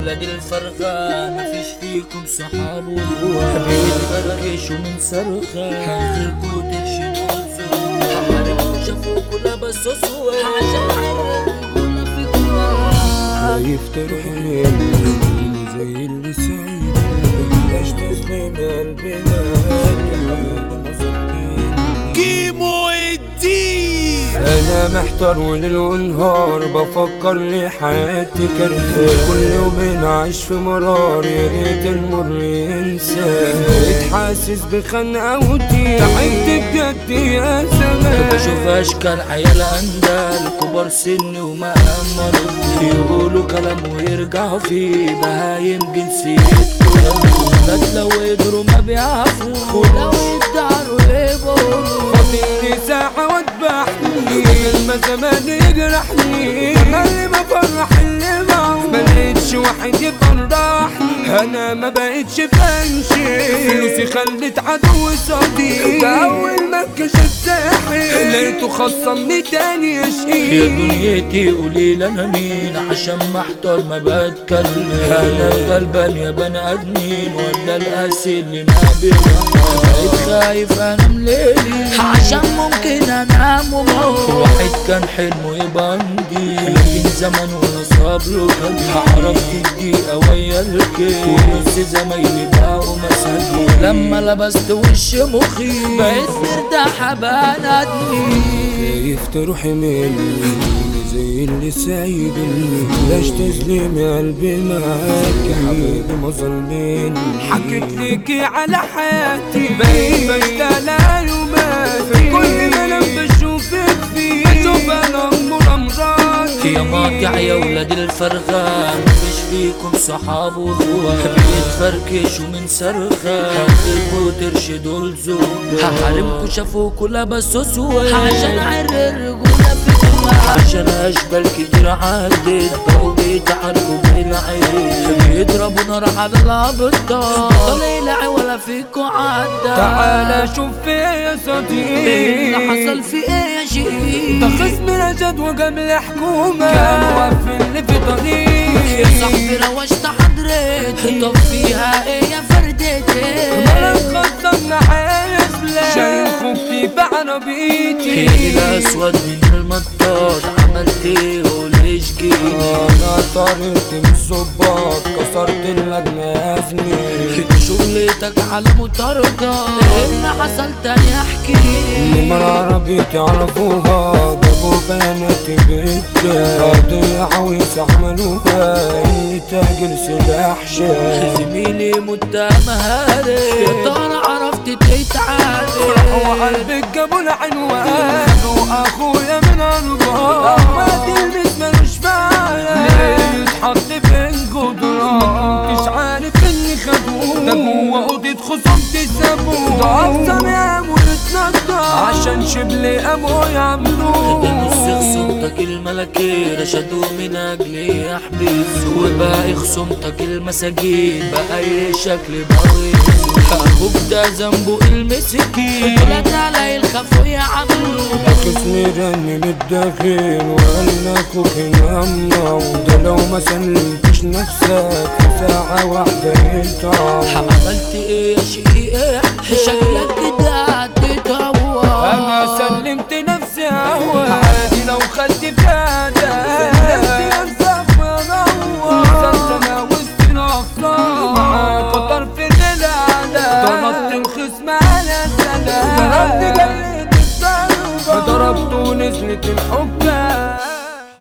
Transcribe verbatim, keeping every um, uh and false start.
ولاد الفرخة مفيش فيكم صحاب وجوه بيتفركشوا من صرخة هنخلكوا ترشدوا الزور حواليكوا شافوكوا لابسوا سوق عشان عرقوا فيكوا خايف ترحم زي اللي سايب بلاش تسلم قلبنا كيمو الدين. انا محتار وليل ونهار بفكر لي حياتي كرهة كل يوم عايش في مرار يا ريت المر ينسى بقيت حاسس بخنقة وضيق تعبت بجد يا زمان بشوف اشكال عيال اندال كبار سن ومأمر يقولوا كلام ويرجعوا فيه بهايم جنسيتكم ولاد لو قدروا ما بيعرفوا ولو يداروا يبقوا فاضلني ساعة واتبحني كلمة زمان يجرحني اللي بفرح اللي معه ملقتش واحد يفرحني انا ما بقتش بنشي فلوسي خلت عدو صديق اول ما كشف ساحل لقيته خصمني تاني يا يشيل دنيتي قوليلي انا مين عشان محتار ما بتكلم انا الغلبان يا بني ادمين ولا القاسي اللي ما بيرحم بقيت خايف انام ليلي عشان ممكن انام وموت واحد كان حلمه يبقى عندي لكن زمن ولا صبره كان هعرف الدقيقة ويا الكيل ونص زمايلي بقوا مساجين لما لبست وش مخي بقيت مرتاحة بنادمي خايف تروحي مني زي اللي سايبني بلاش تظلمي قلبي معاك يا حبيبي ما ظلمني حكيت ليكي على حياتي بقيت بشتغل يوماتي كل ما انا بشوفك فيه بشوف انا امور امراضي يا ماطع يا ولاد الفرخة مفيش فيكم صحاب واخوة بيتفركشوا من صرخة هتخلقوا ترشدوا الزور هحارمكوا شافوكوا لابسوا سوق عشان عرق الرجولة فيكم عشان اشبال كتير عدت بقوا بيتعاركوا بالعين بيضربوا نار على الابطال طلع ولا فيكوا عدى تعالى شوف فيا يا صديقي اللي حصل في ايه يا شيخ ده خصم رشد وجمل حكومة كان واقف اللي في طريقي يا صاحبي روشت حضرتي طب فيها ايه يا فردتي مالك خصمنا حاسلة شايل خوفتي بعربيتي الاسود من المطاط عملت ايه وليش جيت انا طريقت من الظباط كسرت اللجنة يا زميلي شغلتك على مطاردة ايه اللي حصل تاني احكي نمر عربيتي عرفوها جابوا بناتي بيتها قضية ويستحملوها اني تاجر سلاح شاب زميلي متهم هاري يا ترى عرفت تتعالي راحوا قلبك جابوا العنوان واخويا من اربعة ما تلمس ملوش معنى ليه يتحط في الجدران ما كنتش عارف اني خدوه ده جوه اوضة خصومتي سابوه ده اقسم يا ويتنطط عشان شبلي قاموا يعملوه نص خصومتك الملكية رشدوا من اجلي احبس وباقي خصومتك المساجين بأي شكل بغيظ اخوك ده ذنبه المسكين طلعت علي الخفو يا عمو خصمي رن بالداخل وقال اخوك هنا ده لو ما سلمتش نفسك في ساعة واحدة يطعم عملت ايه يا شقيق شكلك كده هتتهوى انا سلمت نفسي هوا عادي لو خدت فيها سلمت نفسك منور وصلت انا وسط الاقصى معاك خطر في الغلالة ضربت الخصم على سلام ضربت جلد الضربة ضربت ونزلت الحب